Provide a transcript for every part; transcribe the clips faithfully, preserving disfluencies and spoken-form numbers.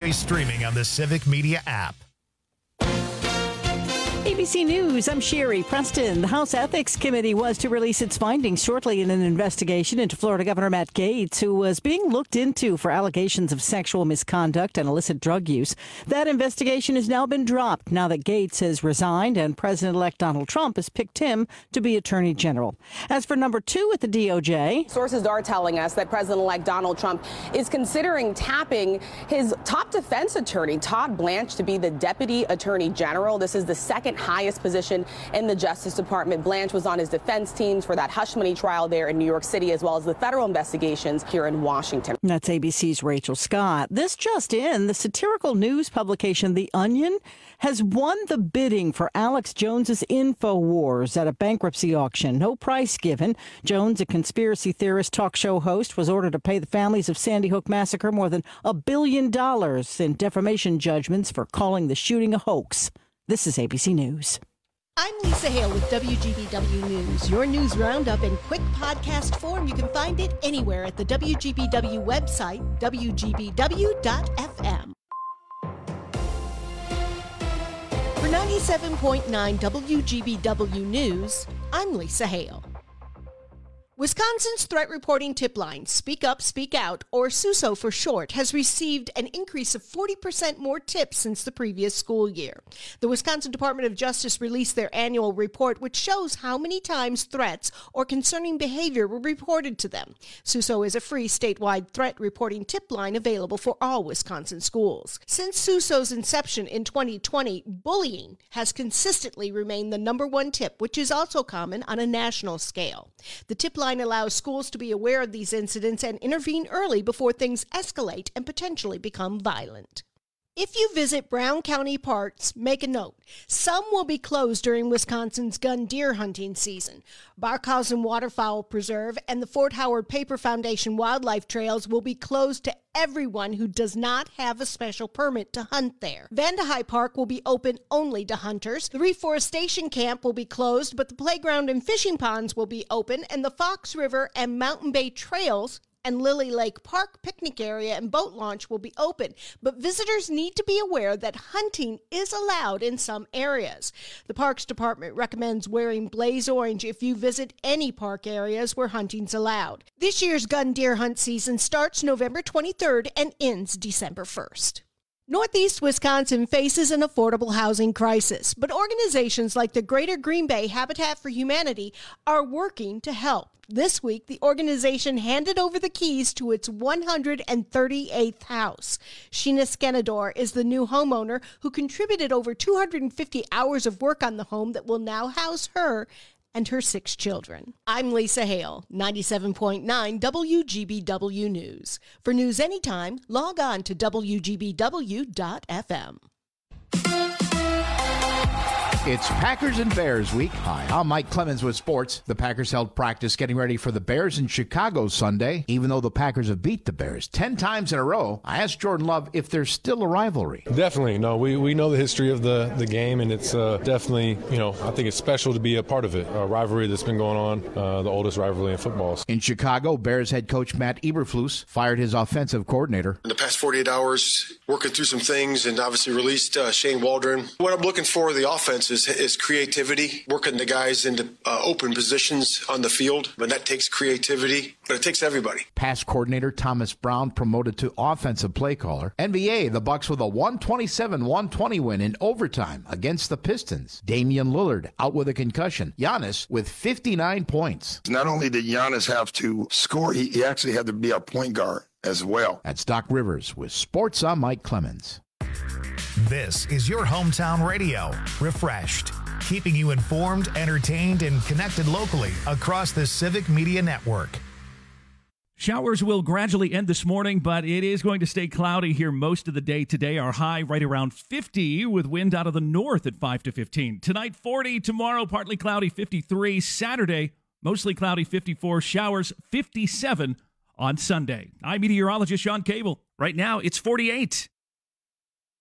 always streaming on the Civic Media app. A B C News, I'm Sherry Preston. The House Ethics Committee was to release its findings shortly in an investigation into Florida Governor Matt Gaetz, who was being looked into for allegations of sexual misconduct and illicit drug use. That investigation has now been dropped now that Gaetz has resigned and President-elect Donald Trump has picked him to be Attorney General. As for number two at the D O J, sources are telling us that President-elect Donald Trump is considering tapping his top defense attorney, Todd Blanche, to be the Deputy Attorney General. This is the second highest position in the Justice Department. Blanche was on his defense teams for that hush money trial there in New York City, as well as the federal investigations here in Washington. That's A B C's Rachel Scott. This just in, the satirical news publication The Onion has won the bidding for Alex Jones's InfoWars at a bankruptcy auction. No price given. Jones, a conspiracy theorist talk show host, was ordered to pay the families of Sandy Hook massacre more than a billion dollars in defamation judgments for calling the shooting a hoax. This is A B C News. I'm Lisa Hale with W G B W News. Your news roundup in quick podcast form. You can find it anywhere at the W G B W website, W G B W dot F M. For ninety-seven point nine W G B W News, I'm Lisa Hale. Wisconsin's threat reporting tip line, Speak Up, Speak Out, or SUSO for short, has received an increase of forty percent more tips since the previous school year. The Wisconsin Department of Justice released their annual report, which shows how many times threats or concerning behavior were reported to them. SUSO is a free statewide threat reporting tip line available for all Wisconsin schools. Since SUSO's inception in twenty twenty, bullying has consistently remained the number one tip, which is also common on a national scale. The tip line allows schools to be aware of these incidents and intervene early before things escalate and potentially become violent. If you visit Brown County parks, make a note. Some will be closed during Wisconsin's gun deer hunting season. Barkhausen Waterfowl Preserve and the Fort Howard Paper Foundation Wildlife Trails will be closed to everyone who does not have a special permit to hunt there. Vandehei Park will be open only to hunters. The reforestation camp will be closed, but the playground and fishing ponds will be open, and the Fox River and Mountain Bay Trails and Lily Lake Park picnic area and boat launch will be open, but visitors need to be aware that hunting is allowed in some areas. The Parks Department recommends wearing blaze orange if you visit any park areas where hunting's allowed. This year's gun deer hunt season starts November twenty-third and ends December first. Northeast Wisconsin faces an affordable housing crisis, but organizations like the Greater Green Bay Habitat for Humanity are working to help. This week, the organization handed over the keys to its one hundred thirty-eighth house. Sheena Skenador is the new homeowner who contributed over two hundred fifty hours of work on the home that will now house her and her six children. I'm Lisa Hale, ninety-seven point nine W G B W News. For news anytime, log on to W G B W dot F M. It's Packers and Bears week. Hi, I'm Mike Clemens with sports. The Packers held practice getting ready for the Bears in Chicago Sunday. Even though the Packers have beat the Bears ten times in a row, I asked Jordan Love if there's still a rivalry. Definitely. No, we, we know the history of the, the game, and it's uh, definitely, you know, I think it's special to be a part of it. A rivalry that's been going on, uh, the oldest rivalry in football. In Chicago, Bears head coach Matt Eberflus fired his offensive coordinator. In the past forty-eight hours, working through some things and obviously released uh, Shane Waldron. What I'm looking for the offense is, is creativity, working the guys into uh, open positions on the field. And that takes creativity, but it takes everybody. Pass coordinator Thomas Brown promoted to offensive play caller. N B A, the Bucks with a one twenty-seven one twenty win in overtime against the Pistons. Damian Lillard out with a concussion. Giannis with fifty-nine points. Not only did Giannis have to score, he, he actually had to be a point guard as well. That's Doc Rivers with Sports. I'm Mike Clemens. This is your hometown radio, Refreshed, keeping you informed, entertained, and connected locally across the Civic Media Network. Showers will gradually end this morning, but it is going to stay cloudy here most of the day today. Our high right around fifty with wind out of the north at five to fifteen. Tonight, forty. Tomorrow, partly cloudy, fifty-three. Saturday, mostly cloudy, fifty-four. Showers, fifty-seven on Sunday. I'm meteorologist Sean Cable. Right now, it's forty-eight.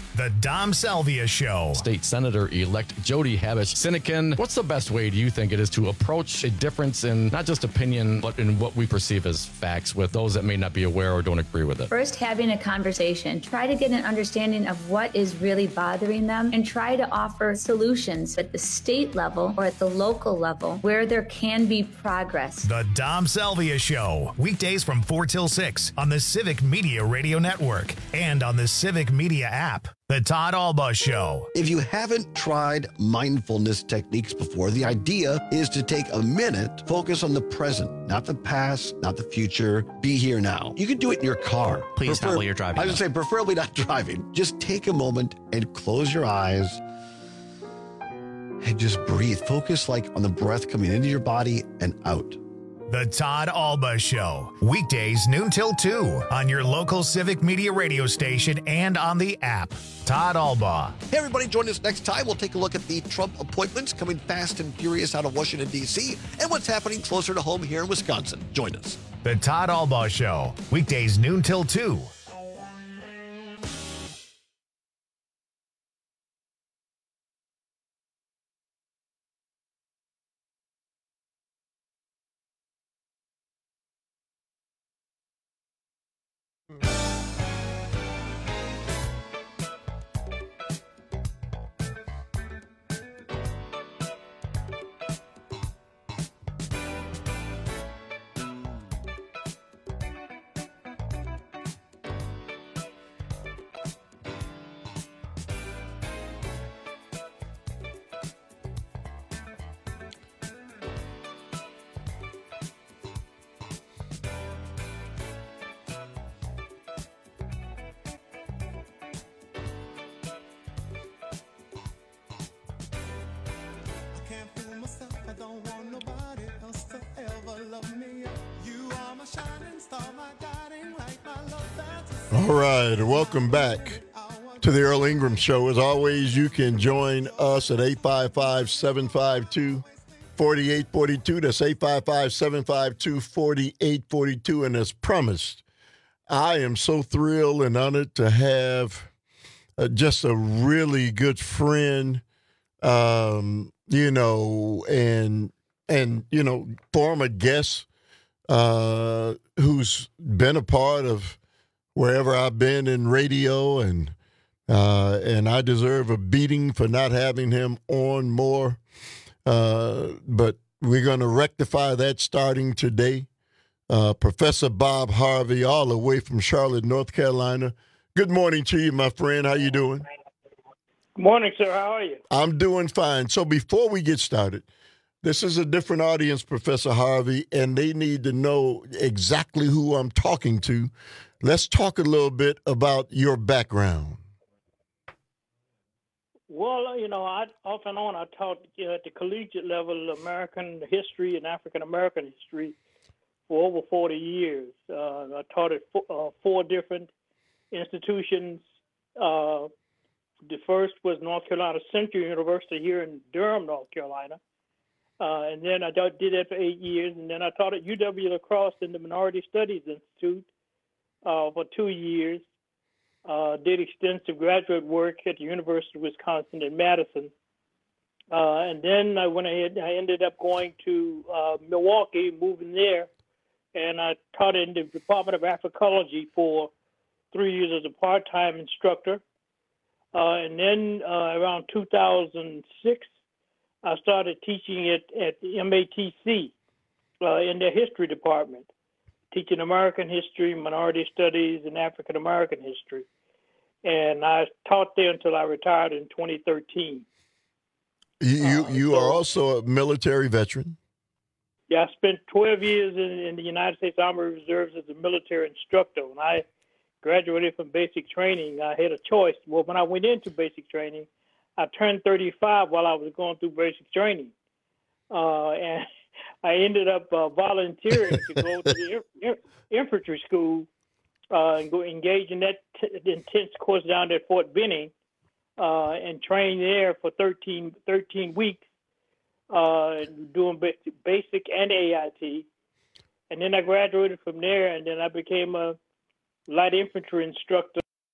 The Dom Salvia Show. State Senator-elect Jody Habush-Sinekin, what's the best way, do you think, it is to approach a difference in not just opinion, but in what we perceive as facts with those that may not be aware or don't agree with it? First, having a conversation. Try to get an understanding of what is really bothering them and try to offer solutions at the state level or at the local level where there can be progress. The Dom Salvia Show. Weekdays from four till six on the Civic Media Radio Network and on the Civic Media app. The Todd Alba Show. If you haven't tried mindfulness techniques before, the idea is to take a minute, focus on the present, not the past, not the future. Be here now. You can do it in your car. Please Prefer- not while you're driving. I would say preferably not driving. Just take a moment and close your eyes and just breathe. Focus like on the breath coming into your body and out. The Todd Alba Show. Weekdays noon till two on your local Civic Media radio station and on the app. Todd Alba. Hey, everybody, join us next time. We'll take a look at the Trump appointments coming fast and furious out of Washington, D C, and what's happening closer to home here in Wisconsin. Join us. The Todd Alba Show. Weekdays noon till two. All right, welcome back to the Earl Ingram Show. As always, you can join us at eight five five, seven five two, four eight four two. That's eight five five, seven five two, four eight four two. And as promised, I am so thrilled and honored to have uh, just a really good friend, um, you know, and, and you know, former guest uh, who's been a part of wherever I've been in radio, and uh, and I deserve a beating for not having him on more. Uh, but we're going to rectify that starting today. Uh, Professor Bob Harvey, all the way from Charlotte, North Carolina. Good morning to you, my friend. How you doing? Good morning, sir. How are you? I'm doing fine. So before we get started, this is a different audience, Professor Harvey, and they need to know exactly who I'm talking to. Let's talk a little bit about your background. Well, you know, I, off and on, I taught uh, at the collegiate level American history and African American history for over forty years. Uh, I taught at four, uh, four different institutions. Uh, the first was North Carolina Central University here in Durham, North Carolina. Uh, and then I did that for eight years. And then I taught at U W La Crosse in the Minority Studies Institute uh, for two years. Uh, did extensive graduate work at the University of Wisconsin in Madison. Uh, and then I went ahead, I ended up going to uh, Milwaukee, moving there, and I taught in the Department of Africology for three years as a part-time instructor. Uh, and then uh, around two thousand six, I started teaching it at the M A T C uh, in their history department, teaching American history, minority studies, and African American history. And I taught there until I retired in twenty thirteen. You you, uh, you so, are also a military veteran? Yeah, I spent twelve years in, in the United States Army Reserves as a military instructor. When I graduated from basic training, I had a choice. Well, when I went into basic training, I turned thirty-five while I was going through basic training. Uh, and I ended up uh, volunteering to go to the in- infantry school uh, and go engage in that t- intense course down at Fort Benning uh, and train there for thirteen, thirteen weeks, uh, doing ba- basic and A I T. And then I graduated from there, and then I became a light infantry instructor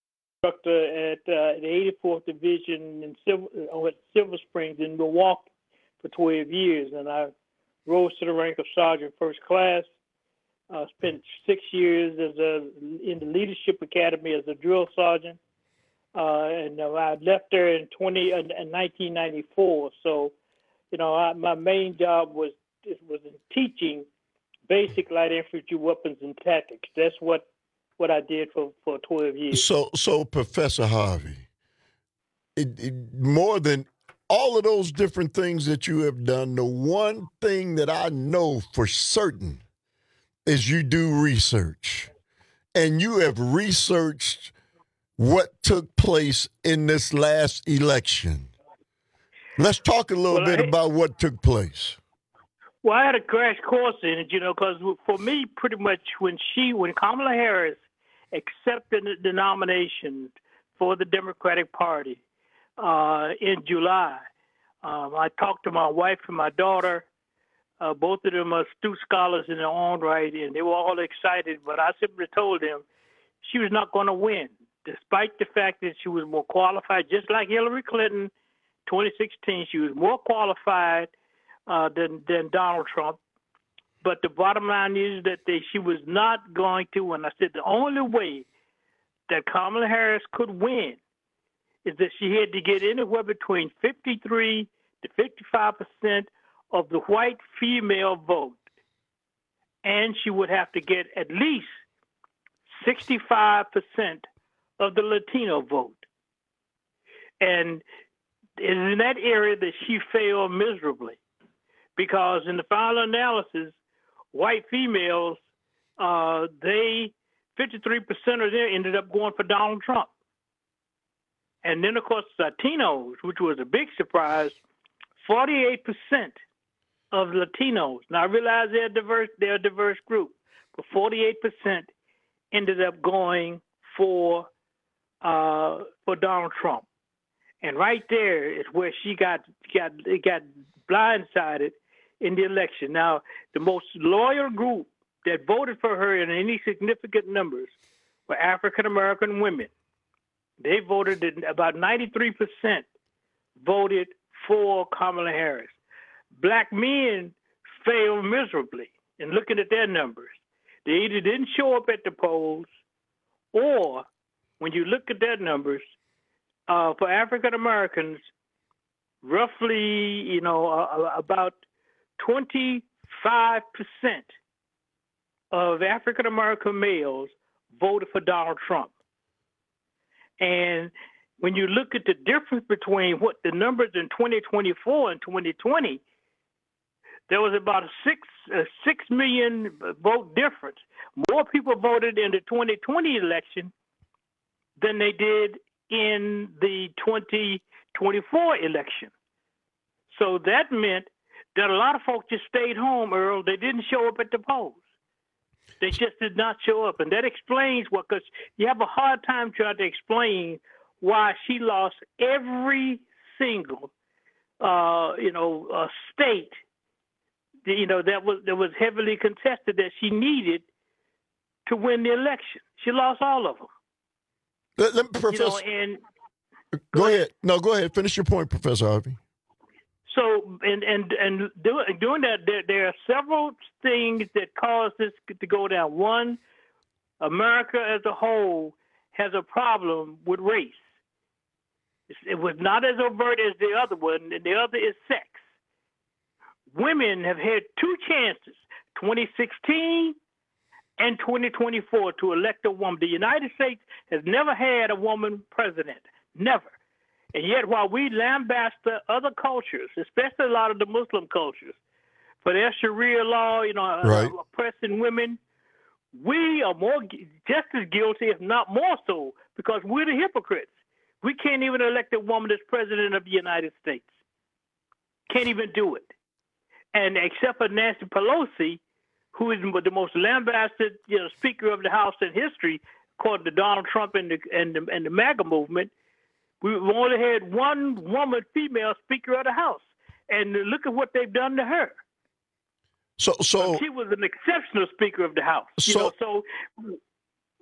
instructor at uh, the eighty-fourth Division in Silver, uh, at Silver Springs in Milwaukee for twelve years, and I rose to the rank of sergeant first class. I uh, spent six years as a in the Leadership Academy as a drill sergeant, uh, and uh, I left there in twenty uh, in nineteen ninety-four. So, you know, I, my main job was was in teaching basic light infantry weapons and tactics. That's what what I did for, for twelve years. So, so Professor Harvey, it, it, more than all of those different things that you have done, the one thing that I know for certain is you do research, and you have researched what took place in this last election. Let's talk a little well, bit I, about what took place. Well, I had a crash course in it, you know, because for me, pretty much when she, when Kamala Harris accepted the nomination for the Democratic Party uh, in July, um, I talked to my wife and my daughter. Uh, both of them are astute scholars in their own right, and they were all excited. But I simply told them she was not going to win, despite the fact that she was more qualified, just like Hillary Clinton, twenty sixteen. She was more qualified uh, than than Donald Trump. But the bottom line is that they, she was not going to win. I said the only way that Kamala Harris could win is that she had to get anywhere between fifty-three to fifty-five percent of the white female vote, and she would have to get at least sixty-five percent of the Latino vote. And it's in that area that she failed miserably, because in the final analysis, white females, uh, they, fifty-three percent of them ended up going for Donald Trump. And then, of course, Latinos, which was a big surprise, forty-eight percent of Latinos. Now, I realize they're diverse, they're a diverse group, but forty-eight percent ended up going for uh, for Donald Trump. And right there is where she got got got blindsided in the election. Now, the most loyal group that voted for her in any significant numbers were African American women. They voted in, about ninety-three percent voted for Kamala Harris. Black men failed miserably in looking at their numbers. They either didn't show up at the polls, or when you look at their numbers, uh, for African Americans, roughly, you know, uh, about twenty-five percent of African American males voted for Donald Trump. And when you look at the difference between what the numbers in twenty twenty-four and twenty twenty, there was about a six a six million vote difference. More people voted in the twenty twenty election than they did in the twenty twenty-four election. So that meant that a lot of folks just stayed home, Earl. They didn't show up at the polls. They just did not show up. And that explains what, because you have a hard time trying to explain why she lost every single, uh, you know, uh, state, you know, that was that was heavily contested that she needed to win the election. She lost all of them. Let, let, Professor, you know, and go, go ahead. ahead. No, go ahead. Finish your point, Professor Harvey. So, and and and do, doing that, there, there are several things that cause this to go down. One, America as a whole has a problem with race. It was not as overt as the other one, and the other is sex. Women have had two chances, twenty sixteen and twenty twenty-four, to elect a woman. The United States has never had a woman president, never. And yet, while we lambast the other cultures, especially a lot of the Muslim cultures, for their Sharia law, you know, right. uh, oppressing women, we are more just as guilty, if not more so, because we're the hypocrites. We can't even elect a woman as president of the United States. Can't even do it. And except for Nancy Pelosi, who is the most lambasted, you know, Speaker of the House in history, according to Donald Trump and the and the, and the MAGA movement, we've only had one woman, female Speaker of the House, and look at what they've done to her. So, so she was an exceptional Speaker of the House. So, you know, so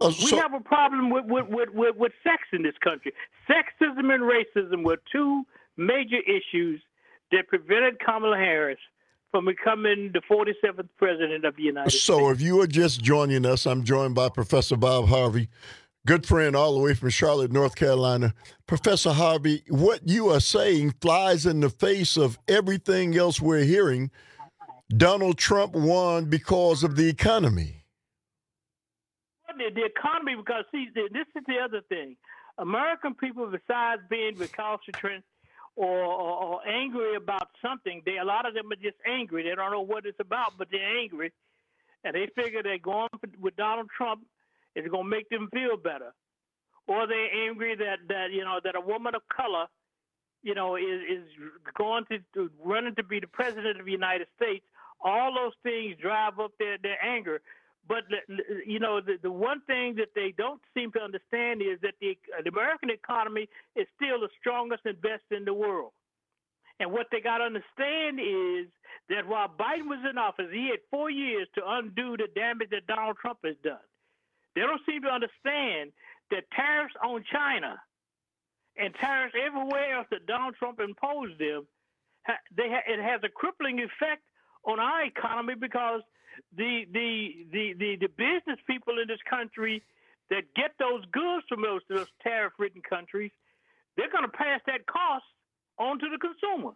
Uh, so, we have a problem with, with, with, with, with sex in this country. Sexism and racism were two major issues that prevented Kamala Harris from becoming the forty-seventh president of the United so States. So if you are just joining us, I'm joined by Professor Bob Harvey, good friend all the way from Charlotte, North Carolina. Professor Harvey, what you are saying flies in the face of everything else we're hearing. Donald Trump won because of the economy. The, the economy, because, see, this is the other thing. American people, besides being recalcitrant or, or, or angry about something, they a lot of them are just angry. They don't know what it's about, but they're angry. And they figure that going with Donald Trump is going to make them feel better. Or they're angry that, that you know, that a woman of color, you know, is, is going to, to running to be the president of the United States. All those things drive up their, their anger. But, you know, the, the one thing that they don't seem to understand is that the, the American economy is still the strongest and best in the world. And what they got to understand is that while Biden was in office, he had four years to undo the damage that Donald Trump has done. They don't seem to understand that tariffs on China and tariffs everywhere else that Donald Trump imposed them, they ha- it has a crippling effect on our economy because The, the the the the business people in this country that get those goods from those, those tariff-ridden countries, they're going to pass that cost on to the consumer.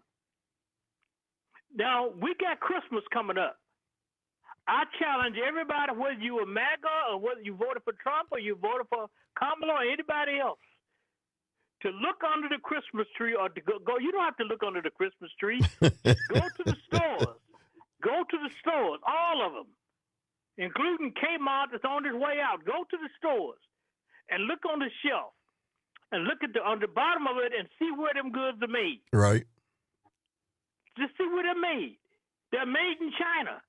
Now, we got Christmas coming up. I challenge everybody, whether you were MAGA or whether you voted for Trump or you voted for Kamala or anybody else, to look under the Christmas tree or to go, go you don't have to look under the Christmas tree. Go to the stores. Go to the stores, all of them, including Kmart that's on its way out. Go to the stores and look on the shelf and look at the on the bottom of it and see where them goods are made. Right. Just see where they're made. They're made in China.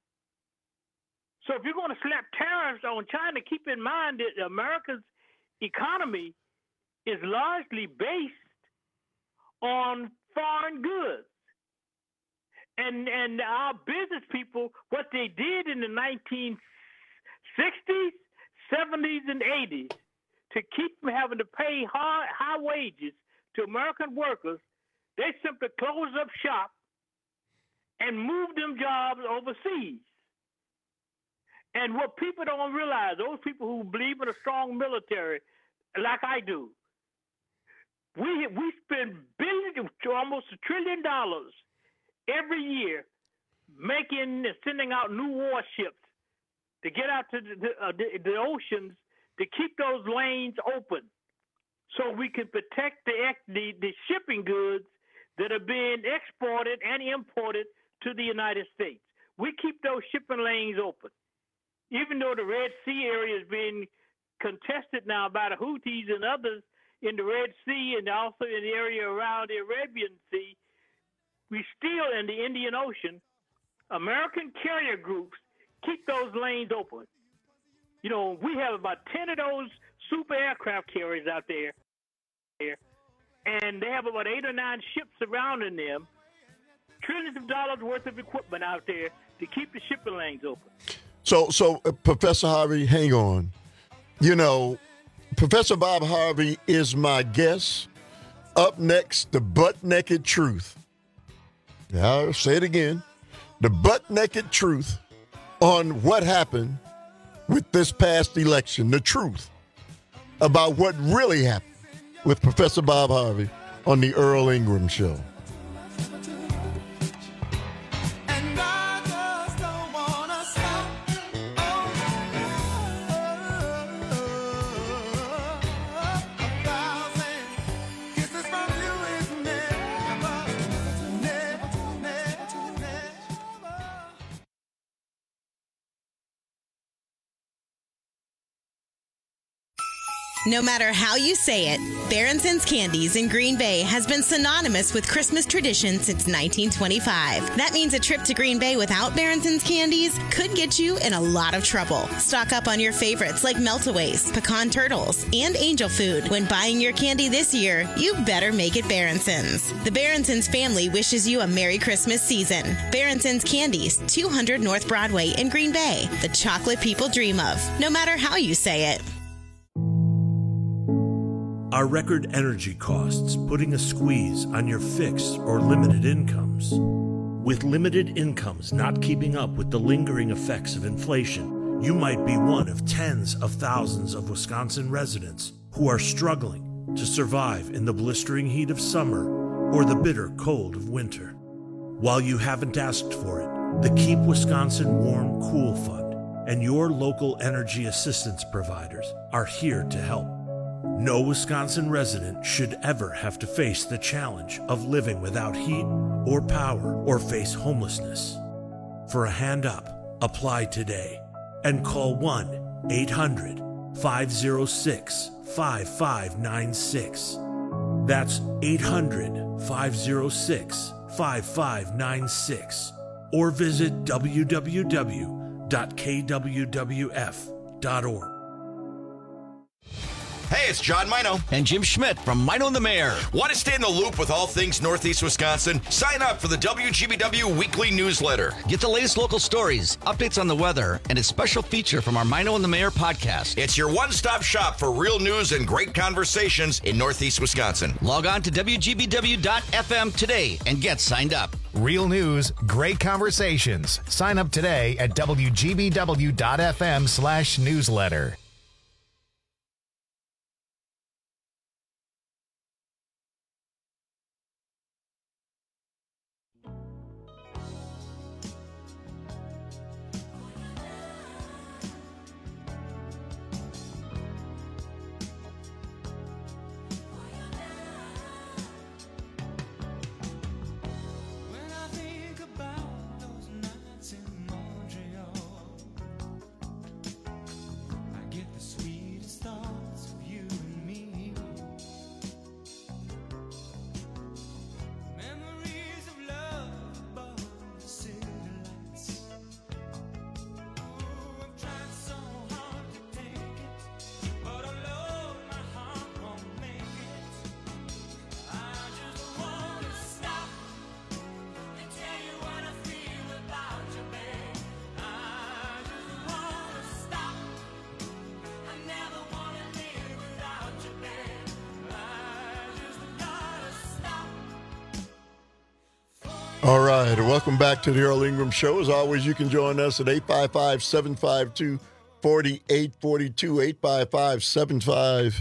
So if you're going to slap tariffs on China, keep in mind that America's economy is largely based on foreign goods. And and our business people, what they did in the nineteen sixties, seventies, and eighties to keep from having to pay high, high wages to American workers, they simply closed up shop and moved them jobs overseas. And what people don't realize, those people who believe in a strong military, like I do, we we spend billions, to almost a trillion dollars every year, making and sending out new warships to get out to the, uh, the, the oceans to keep those lanes open, so we can protect the, the the shipping goods that are being exported and imported to the United States. We keep those shipping lanes open, even though the Red Sea area is being contested now by the Houthis and others in the Red Sea and also in the area around the Arabian Sea. We still, in the Indian Ocean, American carrier groups keep those lanes open. You know, we have about ten of those super aircraft carriers out there, and they have about eight or nine ships surrounding them, trillions of dollars worth of equipment out there to keep the shipping lanes open. So, so uh, Professor Harvey, hang on. You know, Professor Bob Harvey is my guest. Up next, the butt-naked truth. I'll say it again. The butt-naked truth on what happened with this past election. The truth about what really happened with Professor Bob Harvey on the Earl Ingram Show. No matter how you say it, Baronson's Candies in Green Bay has been synonymous with Christmas tradition since nineteen twenty-five. That means a trip to Green Bay without Baronson's Candies could get you in a lot of trouble. Stock up on your favorites like Meltaways, Pecan Turtles, and Angel Food. When buying your candy this year, you better make it Baronson's. The Baronson's family wishes you a Merry Christmas season. Baronson's Candies, two hundred North Broadway in Green Bay. The chocolate people dream of, no matter how you say it. Are record energy costs putting a squeeze on your fixed or limited incomes? With limited incomes not keeping up with the lingering effects of inflation, you might be one of tens of thousands of Wisconsin residents who are struggling to survive in the blistering heat of summer or the bitter cold of winter. While you haven't asked for it, the Keep Wisconsin Warm Cool Fund and your local energy assistance providers are here to help. No Wisconsin resident should ever have to face the challenge of living without heat or power or face homelessness. For a hand up, apply today and call one eight hundred five oh six five five nine six. That's eight hundred five oh six five five nine six or visit w w w dot k w w f dot org. Hey, it's John Mino and Jim Schmidt from Mino and the Mayor. Want to stay in the loop with all things Northeast Wisconsin? Sign up for the W G B W weekly newsletter. Get the latest local stories, updates on the weather, and a special feature from our Mino and the Mayor podcast. It's your one-stop shop for real news and great conversations in Northeast Wisconsin. Log on to w g b w dot f m today and get signed up. Real news, great conversations. Sign up today at w g b w dot f m slash newsletter. All right, welcome back to the Earl Ingram Show. As always, you can join us at eight five five, seven five two, four eight four two, eight five five, seven five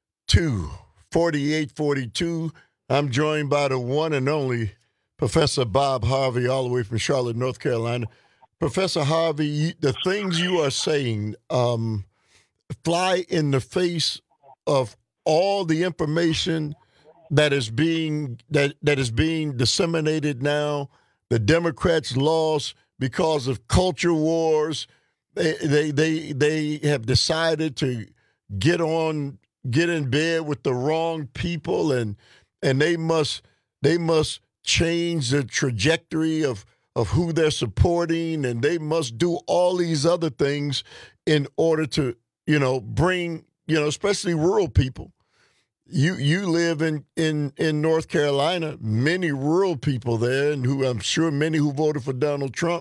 two, four eight four two. I'm joined by the one and only Professor Bob Harvey, all the way from Charlotte, North Carolina. Professor Harvey, the things you are saying um, fly in the face of all the information that is being that that is being disseminated now. The Democrats lost because of culture wars. They they they they have decided to get on get in bed with the wrong people, and and they must they must change the trajectory of of who they're supporting, and they must do all these other things in order to, you know, bring, you know, especially rural people. You you live in, in, in North Carolina, many rural people there, and who I'm sure many who voted for Donald Trump.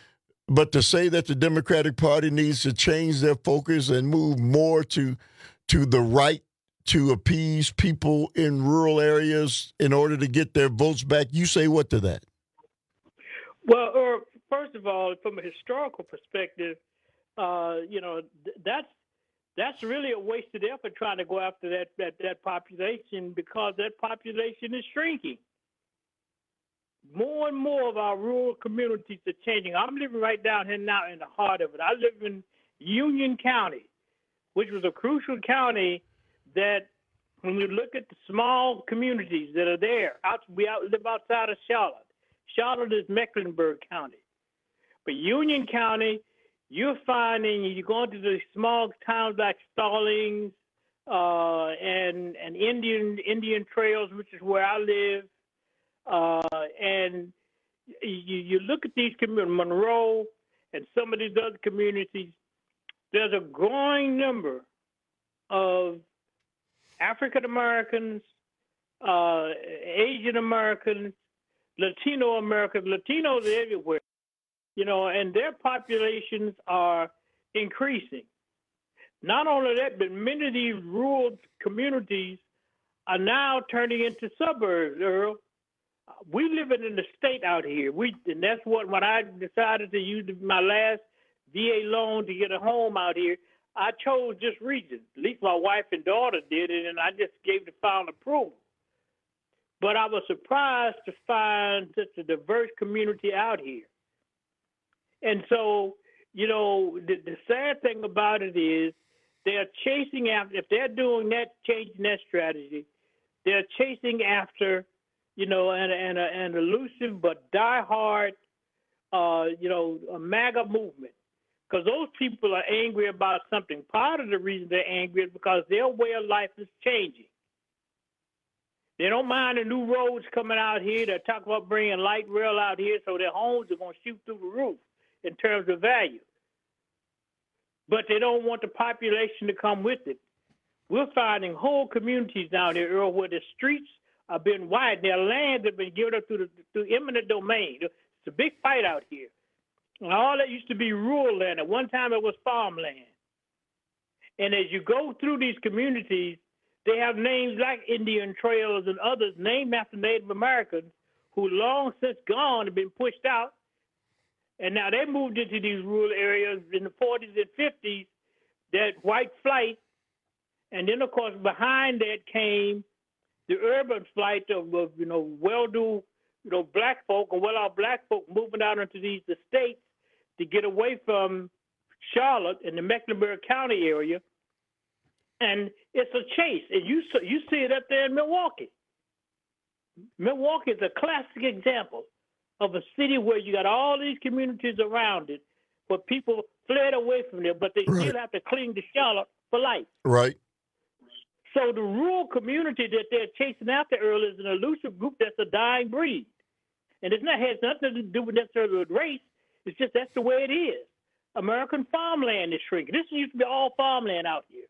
But to say that the Democratic Party needs to change their focus and move more to to the right to appease people in rural areas in order to get their votes back, you say what to that? Well, or first of all, from a historical perspective, uh, you know, th- that's That's really a wasted effort trying to go after that, that, that population, because that population is shrinking. More and more of our rural communities are changing. I'm living right down here now in the heart of it. I live in Union County, which was a crucial county that, when you look at the small communities that are there, out, we out, live outside of Charlotte. Charlotte is Mecklenburg County. But Union County, you're finding, you're going to the small towns like Stallings uh, and and Indian Indian Trails, which is where I live, uh, and you, you look at these communities, Monroe and some of these other communities, there's a growing number of African Americans, uh, Asian Americans, Latino Americans. Latinos are everywhere. You know, and their populations are increasing. Not only that, but many of these rural communities are now turning into suburbs, Earl. We living in the state out here. We and that's what when I decided to use my last V A loan to get a home out here, I chose this region. At least my wife and daughter did it, and I just gave the final approval. But I was surprised to find such a diverse community out here. And so, you know, the, the sad thing about it is they're chasing after, if they're doing that, changing that strategy, they're chasing after, you know, an, an, an elusive but diehard, uh, you know, a MAGA movement. Because those people are angry about something. Part of the reason they're angry is because their way of life is changing. They don't mind the new roads coming out here. They're talking about bringing light rail out here so their homes are going to shoot through the roof in terms of value. But they don't want the population to come with it. We're finding whole communities down there, Earl, where the streets are being widened. Their lands have been given up through, the, through eminent domain. It's a big fight out here. And all that used to be rural land. At one time, it was farmland. And as you go through these communities, they have names like Indian Trails and others named after Native Americans who long since gone have been pushed out. And now they moved into these rural areas in the forties and fifties, that white flight. And then, of course, behind that came the urban flight of, of you know, well-do, you know, black folk or well-off black folk moving out into these estates to get away from Charlotte and the Mecklenburg County area. And it's a chase. And you, you see it up there in Milwaukee. Milwaukee is a classic example of a city where you got all these communities around it, where people fled away from there, but they right. still have to cling to Charlotte for life. Right. So the rural community that they're chasing after Earl is an elusive group that's a dying breed. And it's not has nothing to do with necessarily with race. It's just that's the way it is. American farmland is shrinking. This used to be all farmland out here.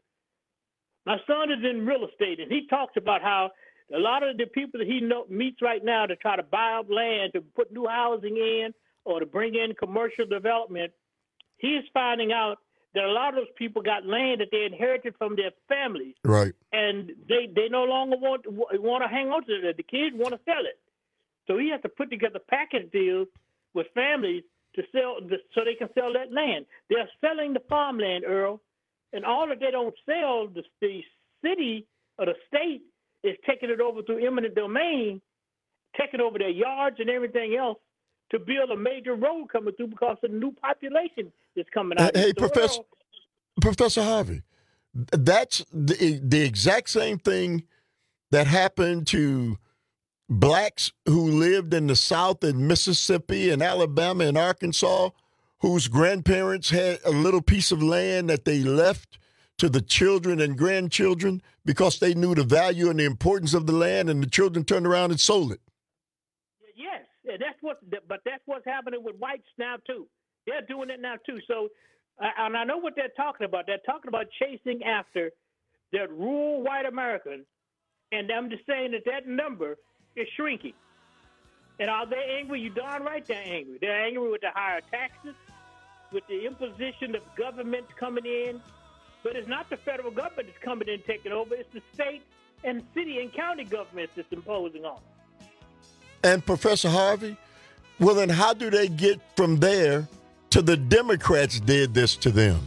My son is in real estate, and he talks about how a lot of the people that he know, meets right now to try to buy up land to put new housing in or to bring in commercial development, he is finding out that a lot of those people got land that they inherited from their families. Right. And they, they no longer want, want to hang on to it. The kids want to sell it. So he has to put together package deals with families to sell so they can sell that land. They're selling the farmland, Earl, and all that they don't sell, the, the city or the state is taking it over through eminent domain, taking over their yards and everything else to build a major road coming through because of the new population that's coming out. Hey, hey Professor, Professor Harvey, that's the, the exact same thing that happened to blacks who lived in the South in Mississippi and Alabama and Arkansas, whose grandparents had a little piece of land that they left to the children and grandchildren because they knew the value and the importance of the land, and the children turned around and sold it. Yes, and that's what. But that's what's happening with whites now too. They're doing it now too. So, and I know what they're talking about. They're talking about chasing after that rural white American, and I'm just saying that that number is shrinking. And are they angry? You darn right they're angry. They're angry with the higher taxes, with the imposition of government coming in. But it's not the federal government that's coming in and taking over. It's the state and city and county governments that's imposing on them. And Professor Harvey, well, then how do they get from there to the Democrats did this to them?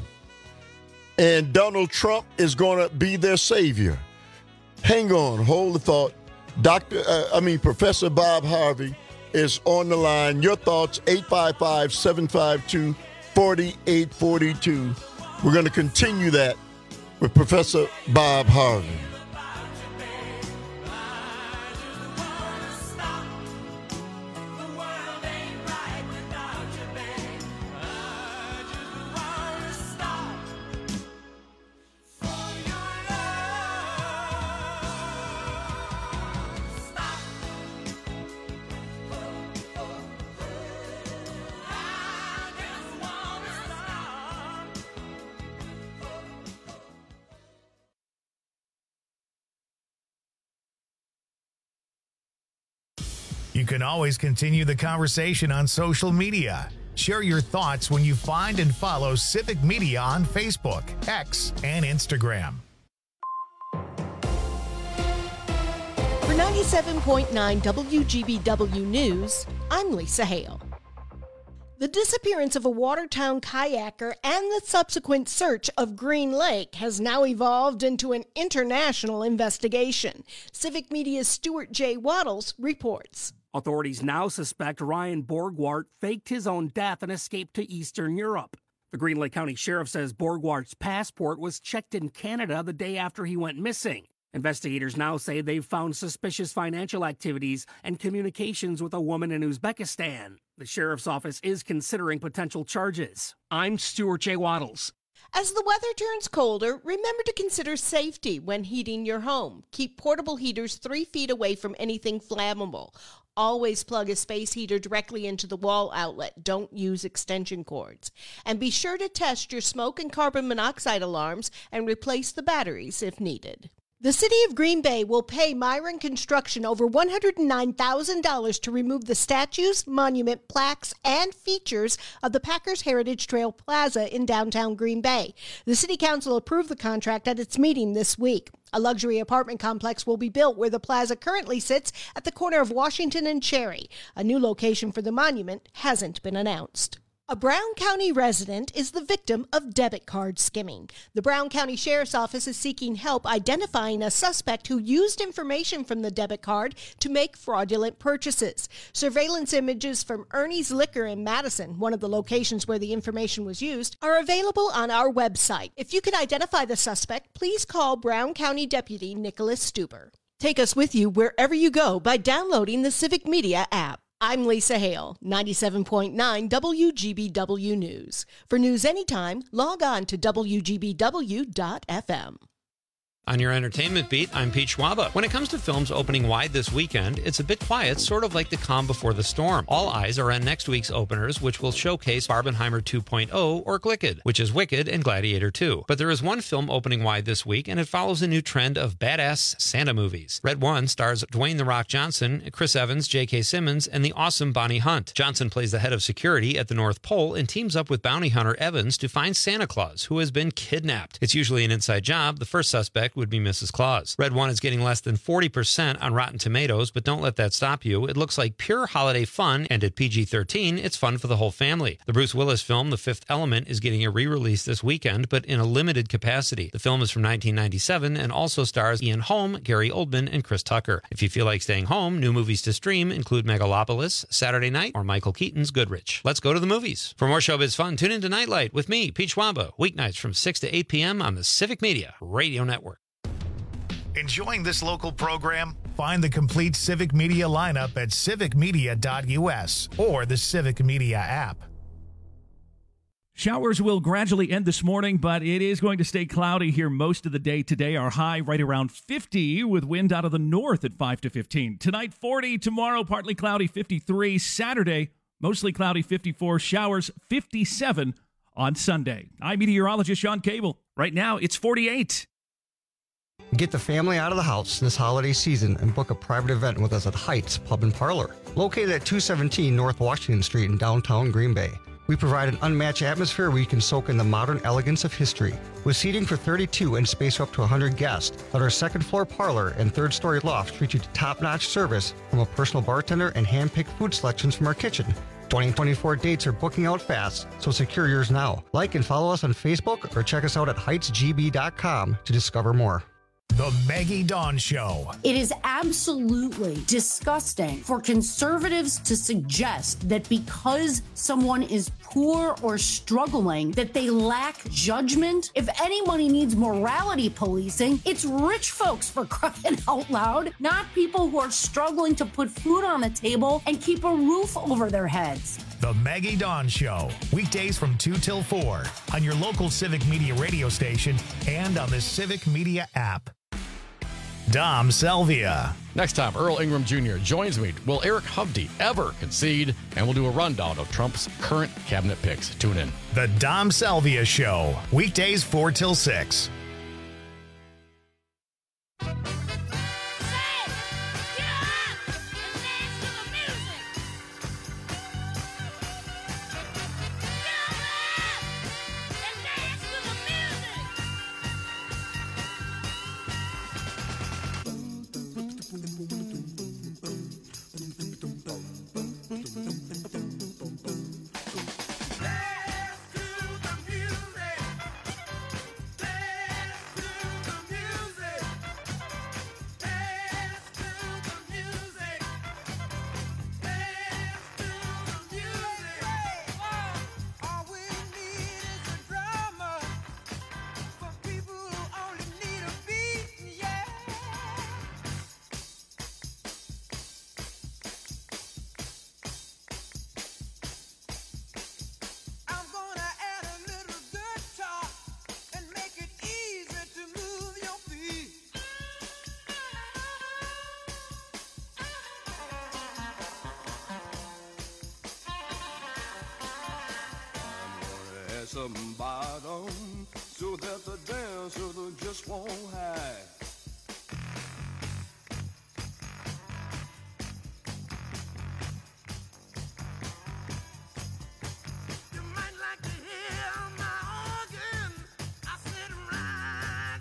And Donald Trump is going to be their savior. Hang on, hold the thought. Doctor, uh, I mean, Professor Bob Harvey is on the line. Your thoughts, eight five five, seven five two, four eight four two. We're going to continue that with Professor Bob Harvey. You can always continue the conversation on social media. Share your thoughts when you find and follow Civic Media on Facebook, X, and Instagram. ninety-seven point nine W G B W News, I'm Lisa Hale. The disappearance of a Watertown kayaker and the subsequent search of Green Lake has now evolved into an international investigation. Civic Media's Stuart J. Waddles reports. Authorities now suspect Ryan Borgwart faked his own death and escaped to Eastern Europe. The Green Lake County Sheriff says Borgwart's passport was checked in Canada the day after he went missing. Investigators now say they've found suspicious financial activities and communications with a woman in Uzbekistan. The sheriff's office is considering potential charges. I'm Stuart J. Waddles. As the weather turns colder, remember to consider safety when heating your home. Keep portable heaters three feet away from anything flammable. Always plug a space heater directly into the wall outlet. Don't use extension cords. And be sure to test your smoke and carbon monoxide alarms and replace the batteries if needed. The city of Green Bay will pay Myron Construction over one hundred nine thousand dollars to remove the statues, monument, plaques, and features of the Packers Heritage Trail Plaza in downtown Green Bay. The city council approved the contract at its meeting this week. A luxury apartment complex will be built where the plaza currently sits at the corner of Washington and Cherry. A new location for the monument hasn't been announced. A Brown County resident is the victim of debit card skimming. The Brown County Sheriff's Office is seeking help identifying a suspect who used information from the debit card to make fraudulent purchases. Surveillance images from Ernie's Liquor in Madison, one of the locations where the information was used, are available on our website. If you can identify the suspect, please call Brown County Deputy Nicholas Stuber. Take us with you wherever you go by downloading the Civic Media app. I'm Lisa Hale, ninety-seven point nine W G B W News. For news anytime, log on to W G B W dot F M. On your entertainment beat, I'm Pete Schwaba. When it comes to films opening wide this weekend, it's a bit quiet, sort of like the calm before the storm. All eyes are on next week's openers, which will showcase Barbenheimer two point oh or Glicked, which is Wicked and Gladiator two. But there is one film opening wide this week, and it follows a new trend of badass Santa movies. Red One stars Dwayne "The Rock" Johnson, Chris Evans, J K. Simmons, and the awesome Bonnie Hunt. Johnson plays the head of security at the North Pole and teams up with bounty hunter Evans to find Santa Claus, who has been kidnapped. It's usually an inside job. The first suspect would be Missus Claus. Red One is getting less than forty percent on Rotten Tomatoes, but don't let that stop you. It looks like pure holiday fun, and at P G thirteen, it's fun for the whole family. The Bruce Willis film, The Fifth Element, is getting a re-release this weekend, but in a limited capacity. The film is from nineteen ninety-seven and also stars Ian Holm, Gary Oldman, and Chris Tucker. If you feel like staying home, new movies to stream include Megalopolis, Saturday Night, or Michael Keaton's Goodrich. Let's go to the movies. For more showbiz fun, tune into Nightlight with me, Pete Schwaba, weeknights from six to eight p.m. on the Civic Media Radio Network. Enjoying this local program? Find the complete Civic Media lineup at civic media dot U S or the Civic Media app. Showers will gradually end this morning, but it is going to stay cloudy here most of the day today. Our high right around fifty with wind out of the north at five to fifteen. Tonight, forty. Tomorrow, partly cloudy, fifty-three. Saturday, mostly cloudy, fifty-four. Showers, fifty-seven on Sunday. I'm meteorologist Sean Cable. Right now, it's forty-eight. Get the family out of the house this holiday season and book a private event with us at Heights Pub and Parlor, located at two seventeen North Washington Street in downtown Green Bay. We provide an unmatched atmosphere where you can soak in the modern elegance of history. With seating for thirty-two and space for up to one hundred guests, let our second floor parlor and third story loft treat you to top-notch service from a personal bartender and hand-picked food selections from our kitchen. twenty twenty-four dates are booking out fast, so secure yours now. Like and follow us on Facebook or check us out at heights g b dot com to discover more. The Maggie Dawn Show. It is absolutely disgusting for conservatives to suggest that because someone is poor or struggling, that they lack judgment. If anybody needs morality policing, it's rich folks, for crying out loud, not people who are struggling to put food on the table and keep a roof over their heads. The Maggie Dawn Show, weekdays from two till four on your local Civic Media radio station and on the Civic Media app. Dom Salvia. Next time, Earl Ingram Junior joins me. Will Eric Hovde ever concede? And we'll do a rundown of Trump's current cabinet picks. Tune in. The Dom Salvia Show, weekdays four till six. press 'em bottom so that the dancer just won't hide. You might like to hear my organ. I sit right,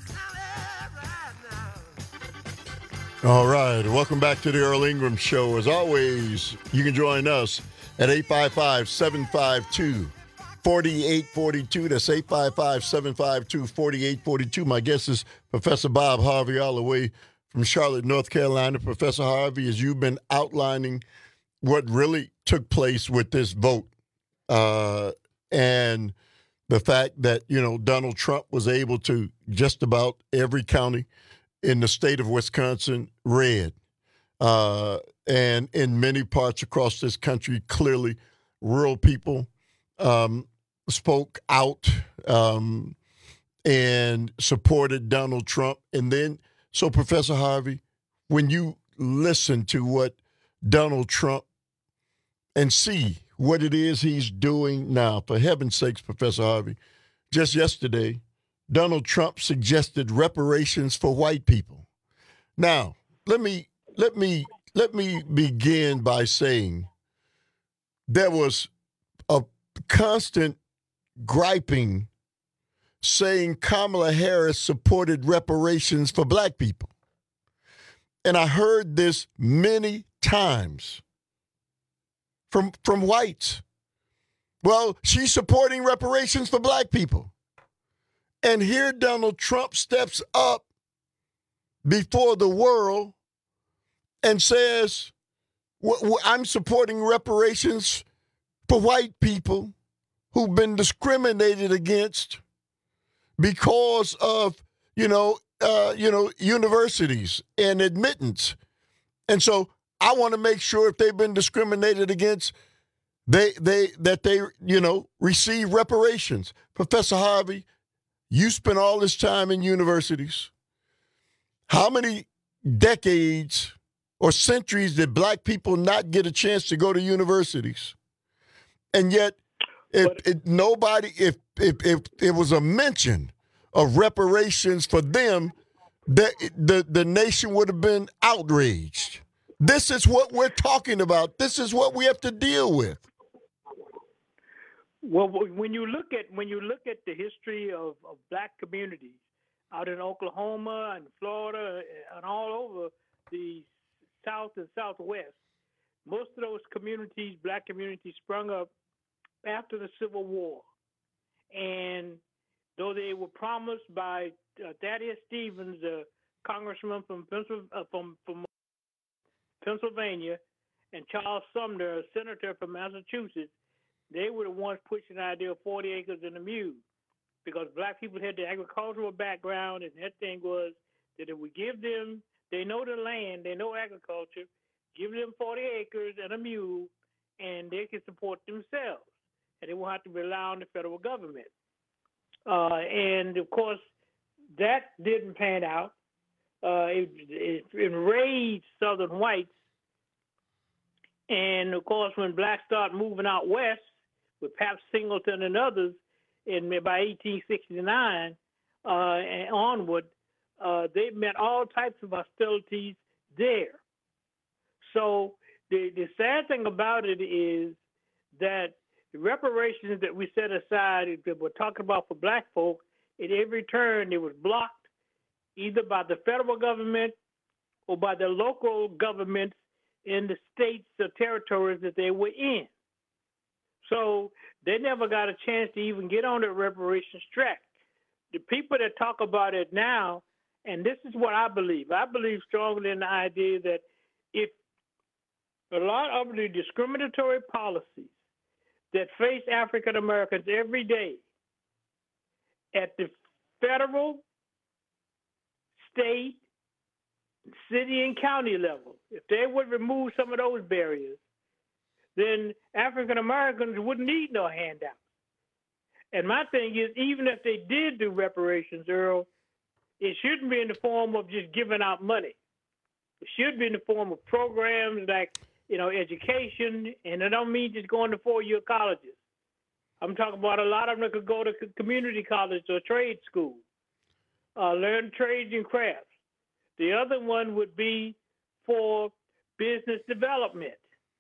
right now. All right, welcome back to the Earl Ingram Show. As always, you can join us at eight five five, seven five two, four eight four two. That's eight five five, seven five two, four eight four two. My guest is Professor Bob Harvey, all the way from Charlotte, North Carolina. Professor Harvey, as you've been outlining what really took place with this vote uh, and the fact that, you know, Donald Trump was able to just about every county in the state of Wisconsin red. Uh, and in many parts across this country, clearly, rural people um, spoke out um, and supported Donald Trump. And then, so Professor Harvey, when you listen to what Donald Trump and see what it is he's doing now, for heaven's sakes, Professor Harvey, just yesterday, Donald Trump suggested reparations for white people. Now, let me let me let me begin by saying there was a constant griping saying Kamala Harris supported reparations for black people. And I heard this many times from from whites. Well, she's supporting reparations for black people. And here Donald Trump steps up before the world and says, I'm supporting reparations for white people who've been discriminated against because of, you know, uh, you know, universities and admittance. And so I want to make sure if they've been discriminated against, they they that they, you know, receive reparations. Professor Harvey, you spent all this time in universities. How many decades or centuries did black people not get a chance to go to universities? And yet, if, if nobody, if, if if it was a mention of reparations for them, the, the, the nation would have been outraged. This is what we're talking about. This is what we have to deal with. Well, when you look at when you look at the history of, of black communities out in Oklahoma and Florida and all over the South and Southwest, most of those communities, black communities, sprung up after the Civil War. And though they were promised by uh, Thaddeus Stevens, a congressman from, Pennsylvania, uh, from, from Pennsylvania, and Charles Sumner, a senator from Massachusetts, they were the ones pushing the idea of forty acres in the mule, because black people had the agricultural background, and that thing was that if we give them, they know the land, they know agriculture, give them forty acres and a mule, and they can support themselves, and they won't have to rely on the federal government. Uh, and, of course, that didn't pan out. Uh, it, it enraged Southern whites. And, of course, when blacks started moving out west with Pap Singleton and others in by eighteen sixty-nine uh, and onward, uh, they met all types of hostilities there. So the, the sad thing about it is that the reparations that we set aside that we're talking about for black folk, at every turn it was blocked either by the federal government or by the local governments in the states or territories that they were in. So they never got a chance to even get on the reparations track. The people that talk about it now, and this is what I believe, I believe strongly in the idea that if a lot of the discriminatory policies that face African Americans every day at the federal, state, city, and county level, if they would remove some of those barriers, then African Americans wouldn't need no handouts. And my thing is, even if they did do reparations, Earl, it shouldn't be in the form of just giving out money. It should be in the form of programs like, you know, education, and I don't mean just going to four-year colleges. I'm talking about a lot of them that could go to community college or trade school, uh, learn trades and crafts. The other one would be for business development.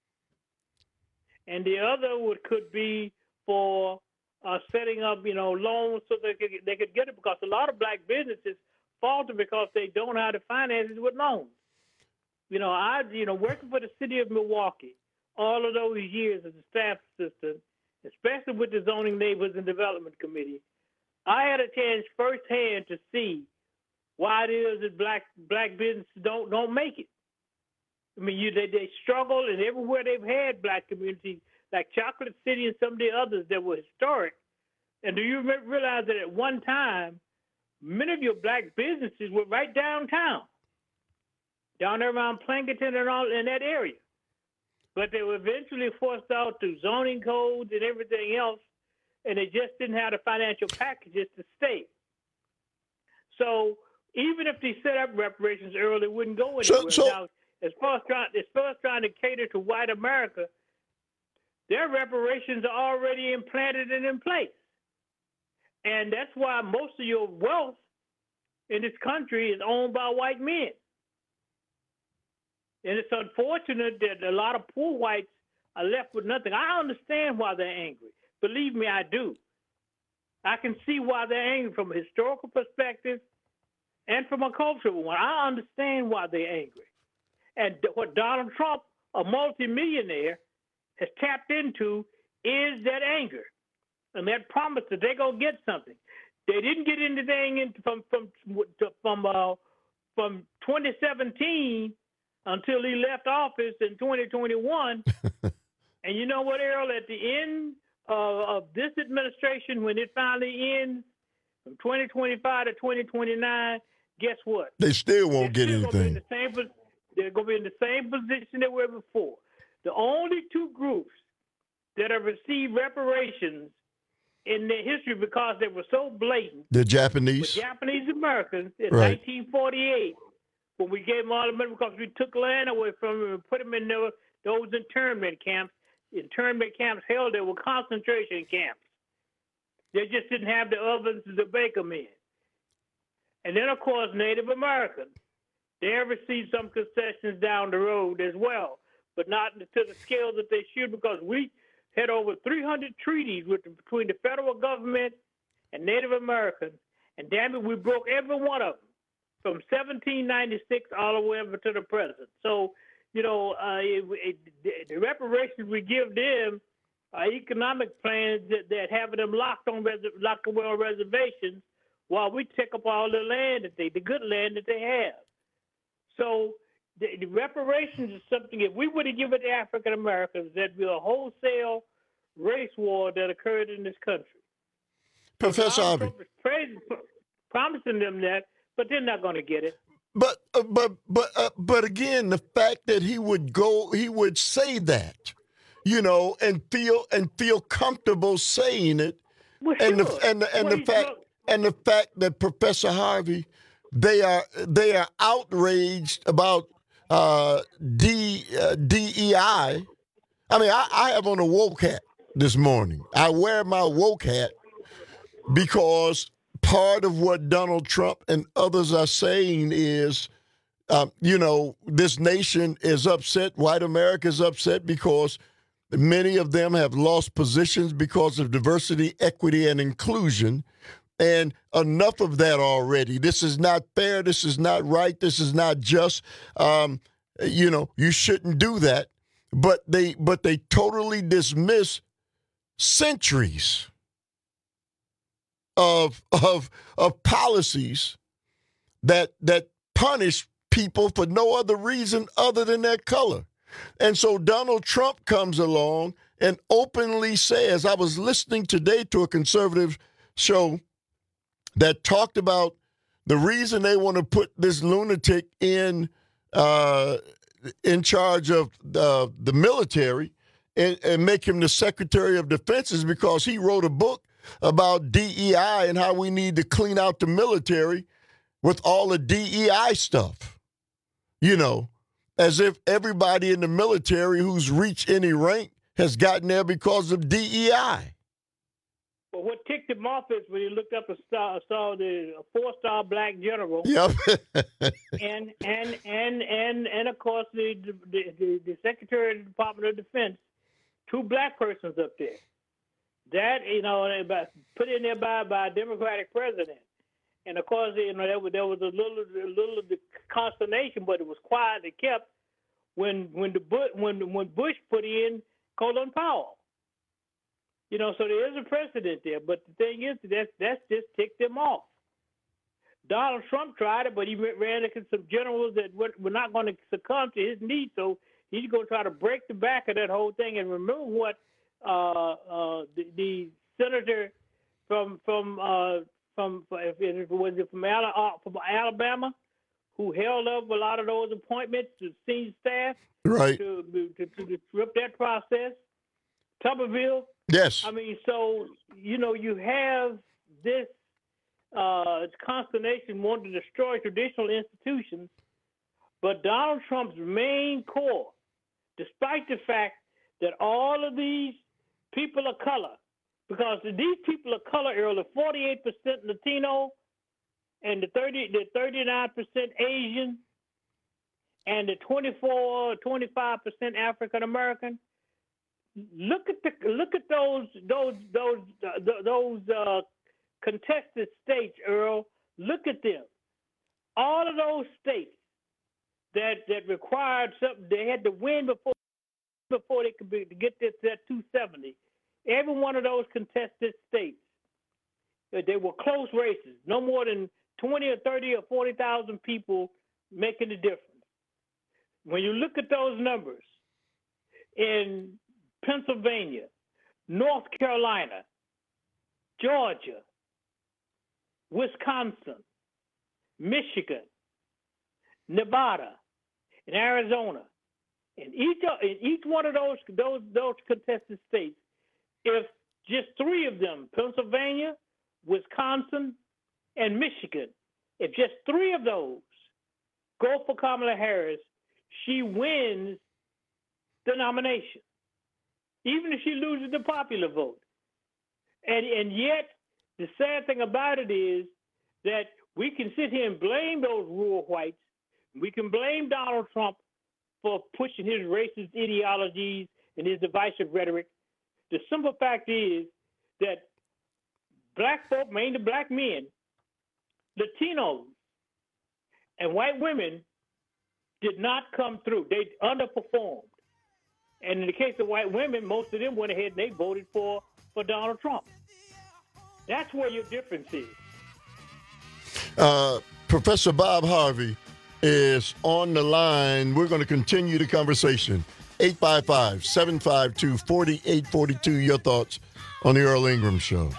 And the other would could be for uh, setting up, you know, loans so they could, they could get it, because a lot of black businesses falter because they don't know how to finance it with loans. You know, I, you know, working for the city of Milwaukee all of those years as a staff assistant, especially with the Zoning Neighborhoods and Development Committee, I had a chance firsthand to see why it is that black black businesses don't don't make it. I mean, you, they, they struggle, and everywhere they've had black communities, like Chocolate City and some of the others that were historic. And do you re- realize that at one time, many of your black businesses were right downtown, down there around Plankerton and all in that area. But they were eventually forced out through zoning codes and everything else, and they just didn't have the financial packages to stay. So even if they set up reparations early, it wouldn't go anywhere. So, so, now, as far as, trying, as far as trying to cater to white America, their reparations are already implanted and in place. And that's why most of your wealth in this country is owned by white men. And it's unfortunate that a lot of poor whites are left with nothing. I understand why they're angry. Believe me, I do. I can see why they're angry from a historical perspective and from a cultural one. I understand why they're angry. And what Donald Trump, a multimillionaire, has tapped into is that anger and that promise that they're going to get something. They didn't get anything in from from from uh, from twenty seventeen until he left office in twenty twenty-one. And you know what, Errol? At the end uh, of this administration, when it finally ends from twenty twenty-five to twenty twenty-nine, guess what? They still won't They're get still gonna be in anything. the same pos- They're going to be in the same position they were before. The only two groups that have received reparations in their history because they were so blatant The Japanese. were Japanese Americans in Right. nineteen forty-eight, when we gave them all the money because we took land away from them and put them in those, those internment camps. Internment camps held there were concentration camps. They just didn't have the ovens to bake them in. And then, of course, Native Americans. They have received some concessions down the road as well, but not to the scale that they should, because we had over three hundred treaties with between the federal government and Native Americans, and damn it, we broke every one of them from seventeen ninety-six all the way up to the present. So, you know, uh, it, it, the reparations we give them are economic plans that, that have them locked on res- locked away on reservations while we take up all the land that they, the good land that they have. So the, the reparations is something, if we were to give it to African Americans, there'd be a wholesale race war that occurred in this country. Professor Harvey. Praising, promising them that, but they're not going to get it. But uh, but but uh, but again, the fact that he would go, he would say that, you know, and feel and feel comfortable saying it, well, and sure. the and the, and well, the fact look, and the fact that Professor Harvey, they are they are outraged about uh, D uh, D E I. I mean, I, I have on a woke hat this morning. I wear my woke hat because part of what Donald Trump and others are saying is, um, you know, this nation is upset. White America is upset because many of them have lost positions because of diversity, equity, and inclusion. And enough of that already. This is not fair. This is not right. This is not just. Um, you know, you shouldn't do that. But they, but they totally dismiss centuries of of of policies that that punish people for no other reason other than their color. And so Donald Trump comes along and openly says, I was listening today to a conservative show that talked about the reason they want to put this lunatic in uh, in charge of uh, the military and, and make him the Secretary of Defense is because he wrote a book about D E I and how we need to clean out the military with all the D E I stuff. You know, as if everybody in the military who's reached any rank has gotten there because of D E I. But what ticked him off is when he looked up and saw, saw the four-star black general. Yep. and, and, and, and, and, of course, the, the, the, the Secretary of the Department of Defense, two black persons up there. That, you know, put in there by, by a Democratic president. And, of course, you know, there was, there was a little a little consternation, but it was quietly kept when when the when when Bush put in Colin Powell. You know, so there is a precedent there. But the thing is, that's, that's just ticked him off. Donald Trump tried it, but he ran against some generals that were, were not going to succumb to his need. So he's going to try to break the back of that whole thing. And remember what uh, uh, the, the senator from from uh, from if it was it from Alabama, who held up a lot of those appointments to senior staff, right, to, to, to disrupt that process. Tuberville. Yes. I mean, so, you know, you have this uh, consternation wanting to destroy traditional institutions, but Donald Trump's main core, despite the fact that all of these people of color, because these people of color are the forty-eight percent Latino and the thirty, the thirty-nine percent Asian and the twenty-four, twenty-five percent African American. Look at the look at those those those uh, those uh, contested states, Earl. Look at them. All of those states that that required something, they had to win before before they could be, to get this that two seventy. Every one of those contested states, they were close races. No more than twenty or thirty or forty thousand people making a difference. When you look at those numbers in Pennsylvania, North Carolina, Georgia, Wisconsin, Michigan, Nevada, and Arizona, in each in each one of those those those contested states, if just three of them, Pennsylvania, Wisconsin, and Michigan, if just three of those go for Kamala Harris, she wins the nomination, even if she loses the popular vote. And and yet, the sad thing about it is that we can sit here and blame those rural whites. We can blame Donald Trump for pushing his racist ideologies and his divisive rhetoric. The simple fact is that black folk, mainly black men, Latinos, and white women did not come through. They underperformed. And in the case of white women, most of them went ahead and they voted for, for Donald Trump. That's where your difference is. Uh, Professor Bob Harvey is on the line. We're going to continue the conversation. eight five five, seven five two, four eight four two. Your thoughts on the Earl Ingram Show.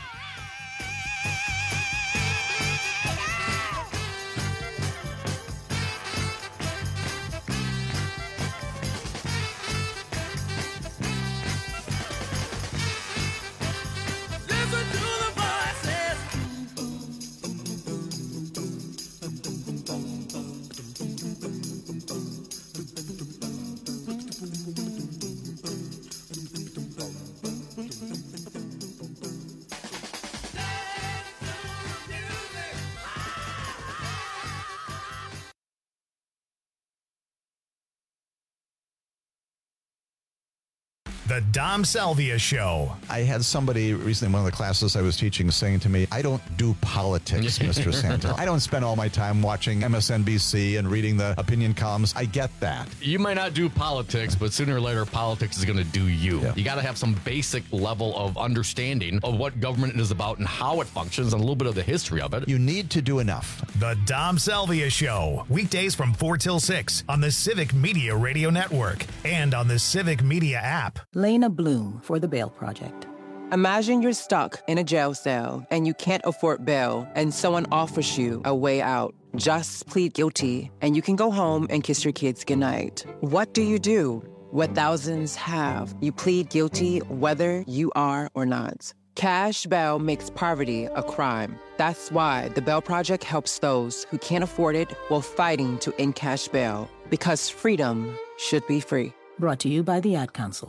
The Dom Salvia Show. I had somebody recently in one of the classes I was teaching saying to me, I don't do politics, Mister Santel. I don't spend all my time watching M S N B C and reading the opinion columns. I get that. You might not do politics, but sooner or later, politics is going to do you. Yeah. You got to have some basic level of understanding of what government is about and how it functions and a little bit of the history of it. You need to do enough. The Dom Salvia Show. Weekdays from four till six on the Civic Media Radio Network and on the Civic Media app. Lena Bloom for the Bail Project. Imagine you're stuck in a jail cell and you can't afford bail and someone offers you a way out. Just plead guilty and you can go home and kiss your kids goodnight. What do you do? What thousands have. You plead guilty whether you are or not. Cash bail makes poverty a crime. That's why the Bail Project helps those who can't afford it while fighting to end cash bail. Because freedom should be free. Brought to you by the Ad Council.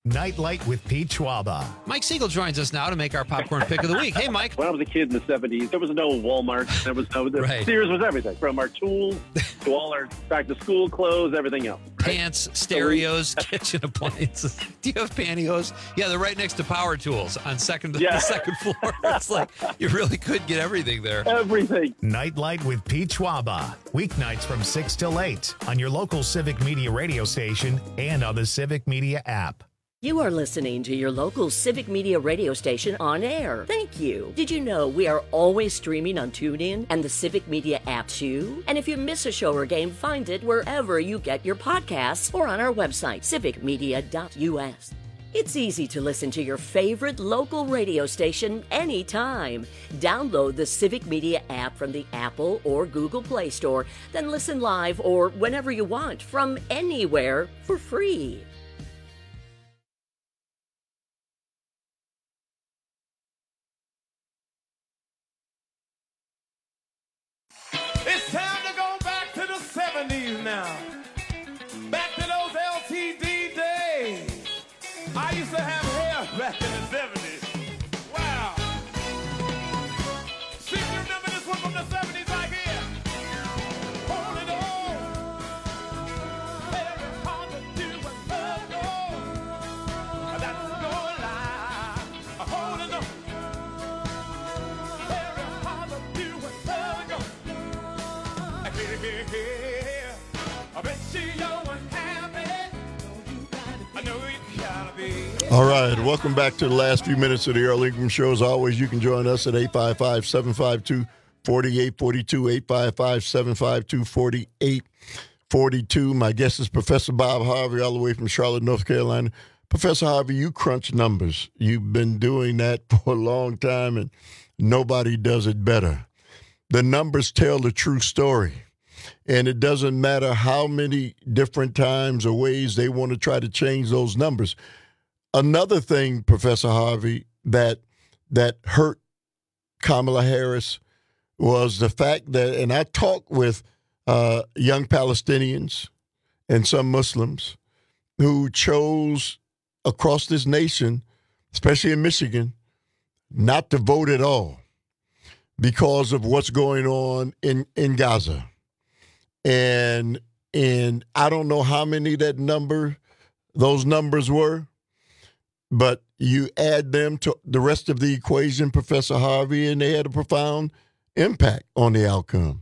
Nightlight with Pete Schwaba. Mike Siegel joins us now to make our popcorn pick of the week. Hey, Mike. When I was a kid in the seventies, there was no Walmart. There was no, the Right. Sears was everything, from our tools to all our back-to-school clothes, everything else. Pants, stereos, kitchen appliances. Do you have pantyhose? Yeah, they're right next to power tools on second Yeah. the second floor. It's like you really could get everything there. Everything. Nightlight with Pete Schwaba. Weeknights from six till eight on your local Civic Media radio station and on the Civic Media app. You are listening to your local Civic Media radio station on air. Thank you. Did you know we are always streaming on TuneIn and the Civic Media app too? And if you miss a show or game, find it wherever you get your podcasts or on our website, civic media dot u s. It's easy to listen to your favorite local radio station anytime. Download the Civic Media app from the Apple or Google Play Store, then listen live or whenever you want from anywhere for free. It's time to go back to the seventies now. Back to those L T D days. I used to have hair back in the seventies. Wow. See, you remember this one from the seventies right here? Hold it on. Very hard to do and love no. That's no lie. Hold it on. Very hard to do and love no. I bet you're unhappy. I know you gotta be. All right, welcome back to the last few minutes of the Earl Ingram Show. As always, you can join us at eight five five, seven five two, four eight four two, eight five five, seven five two, four eight four two. My guest is Professor Bob Harvey, all the way from Charlotte, North Carolina. Professor Harvey, you crunch numbers. You've been doing that for a long time, and nobody does it better. The numbers tell the true story. And it doesn't matter how many different times or ways they want to try to change those numbers. Another thing, Professor Harvey, that that hurt Kamala Harris was the fact that, and I talked with uh, young Palestinians and some Muslims who chose across this nation, especially in Michigan, not to vote at all because of what's going on in, in Gaza. And and I don't know how many that number, those numbers were, but you add them to the rest of the equation, Professor Harvey, and they had a profound impact on the outcome.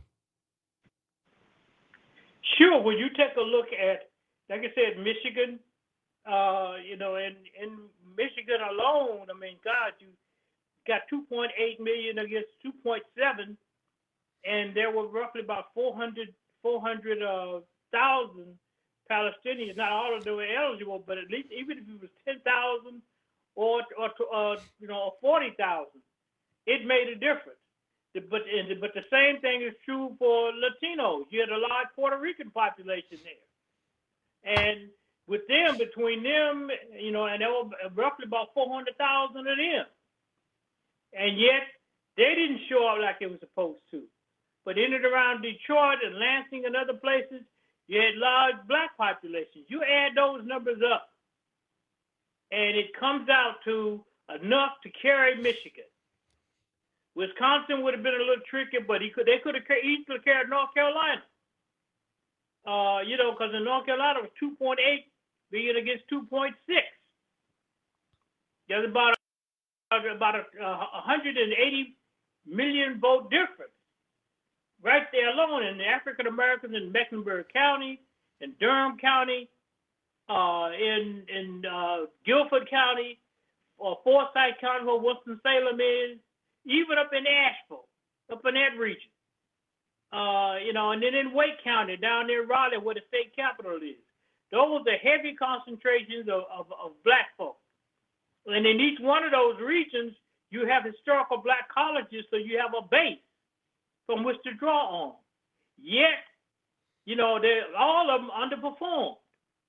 Sure. When you take a look at, like I said, Michigan, uh, you know, in, in Michigan alone, I mean, God, you got two point eight million against two point seven, and there were roughly about four hundred thousand uh, Palestinians. Not all of them were eligible, but at least even if it was ten thousand or, or uh, you know, forty thousand, it made a difference. But but the same thing is true for Latinos. You had a large Puerto Rican population there, and with them, between them, you know, and there were roughly about four hundred thousand of them, and yet they didn't show up like they were supposed to. But in and around Detroit and Lansing and other places, you had large black populations. You add those numbers up, and it comes out to enough to carry Michigan. Wisconsin would have been a little trickier, but he could they could have easily carried North Carolina. Uh, you know, because in North Carolina it was two point eight million against two point six. There's about a, about a, a one hundred eighty million vote difference right there alone in the African Americans in Mecklenburg County, in Durham County, uh, in in uh, Guilford County, or Forsyth County, where Winston-Salem is. Even up in Asheville, up in that region. Uh, you know, and then in Wake County, down near Raleigh, where the state capital is. Those are heavy concentrations of, of, of black folk. And in each one of those regions, you have historical black colleges, so you have a base from which to draw on. Yet, you know, they all of them underperformed.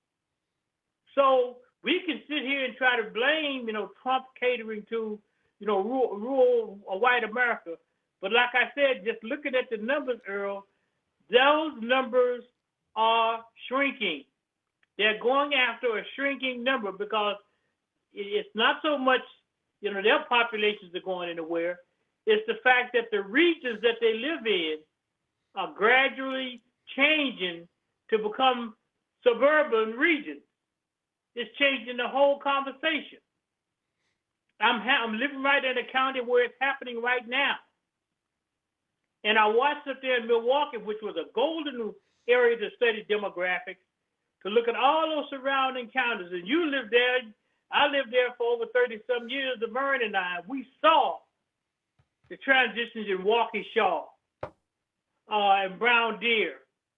So we can sit here and try to blame, you know, Trump catering to you know, rural, rural or white America. But like I said, just looking at the numbers, Earl, those numbers are shrinking. They're going after a shrinking number because it's not so much, you know, their populations are going anywhere. It's the fact that the regions that they live in are gradually changing to become suburban regions. It's changing the whole conversation. I'm, ha- I'm living right in a county where it's happening right now. And I watched up there in Milwaukee, which was a golden area to study demographics, to look at all those surrounding counties. And you lived there. I lived there for over thirty-some years, the Vern and I. We saw the transitions in Waukesha, uh, and Brown Deer,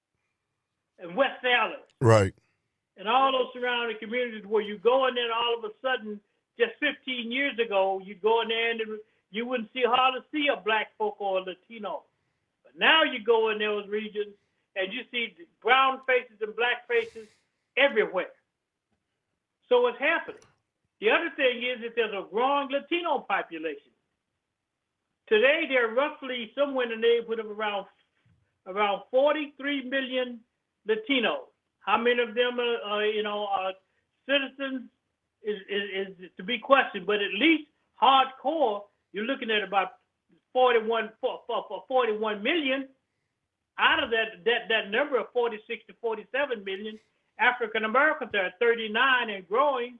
and West Allis. Right. And all those surrounding communities where you go in there and all of a sudden, just fifteen years ago, you go in there and you wouldn't see hardly see a black folk or a Latino. But now you go in those regions and you see brown faces and black faces everywhere. So what's happening? The other thing is that there's a growing Latino population. Today, there are roughly somewhere in the neighborhood of around around forty-three million Latinos. How many of them are, uh, you know, are citizens is, is, is to be questioned, but at least hardcore, you're looking at about forty-one, forty-one million. Out of that, that, that number of forty-six to forty-seven million, African Americans are thirty-nine and growing.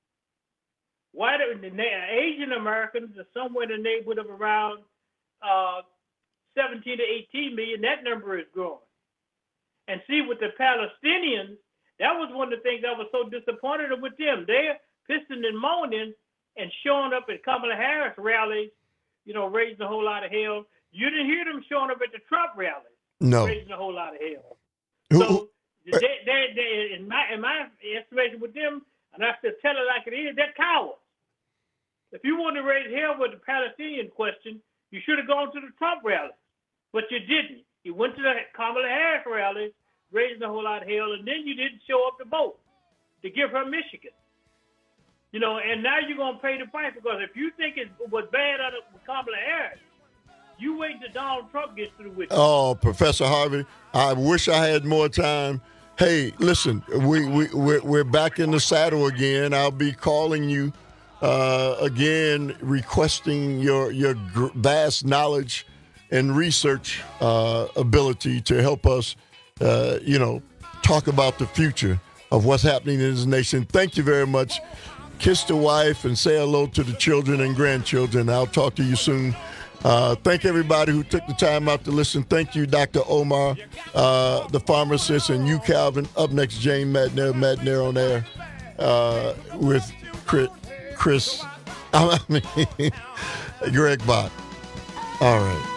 White, Asian Americans are somewhere in the neighborhood of around uh, seventeen to eighteen million. That number is growing. And see, with the Palestinians, that was one of the things I was so disappointed with them. They're pissing and moaning and showing up at Kamala Harris rallies, you know, raising a whole lot of hell. You didn't hear them showing up at the Trump rallies, no, raising a whole lot of hell. Who, so, they, they, they, in my in my estimation with them, and I still tell it like it is, they're cowards. If you want to raise hell with the Palestinian question, you should have gone to the Trump rally, but you didn't. You went to the Kamala Harris rally, raising a whole lot of hell, and then you didn't show up to vote to give her Michigan. You know, and now you're going to pay the price, because if you think it was bad out of Kamala Harris, you wait till Donald Trump gets through with you. Oh, Professor Harvey, I wish I had more time. Hey, listen, we, we, we're, we're back in the saddle again. I'll be calling you uh, again, requesting your, your gr- vast knowledge and research uh, ability to help us, uh, you know, talk about the future of what's happening in this nation. Thank you very much. Kiss the wife and say hello to the children and grandchildren. I'll talk to you soon. Uh, thank everybody who took the time out to listen. Thank you, Doctor Omar, uh, the pharmacist, and you, Calvin. Up next, Jane Madnair, Madnair on air uh, with Chris, Chris I mean, Greg Bott. All right.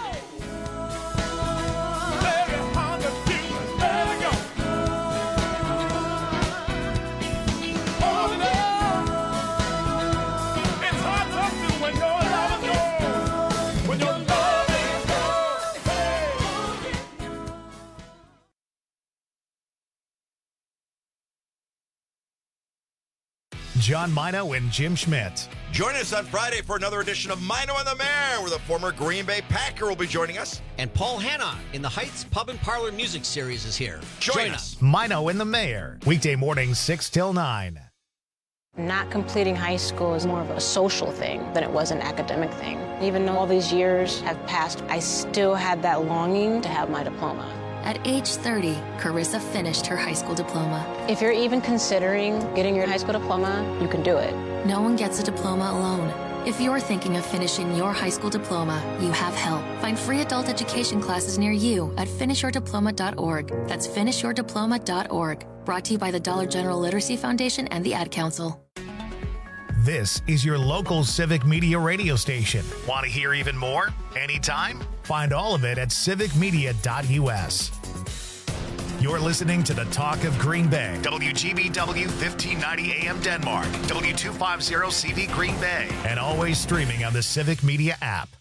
John Mino and Jim Schmidt. Join us on Friday for another edition of Mino and the Mayor, where the former Green Bay Packer will be joining us. And Paul Hanna in the Heights Pub and Parlor Music Series is here. Join, Join us. us. Mino and the Mayor, weekday mornings six till nine. Not completing high school is more of a social thing than it was an academic thing. Even though all these years have passed, I still had that longing to have my diploma. At age thirty, Carissa finished her high school diploma. If you're even considering getting your high school diploma, you can do it. No one gets a diploma alone. If you're thinking of finishing your high school diploma, you have help. Find free adult education classes near you at finish your diploma dot org. That's finish your diploma dot org. Brought to you by the Dollar General Literacy Foundation and the Ad Council. This is your local Civic Media radio station. Want to hear even more? Anytime? Find all of it at civic media dot u s. You're listening to the Talk of Green Bay. W G B W fifteen ninety A M Denmark. W two fifty C V Green Bay. And always streaming on the Civic Media app.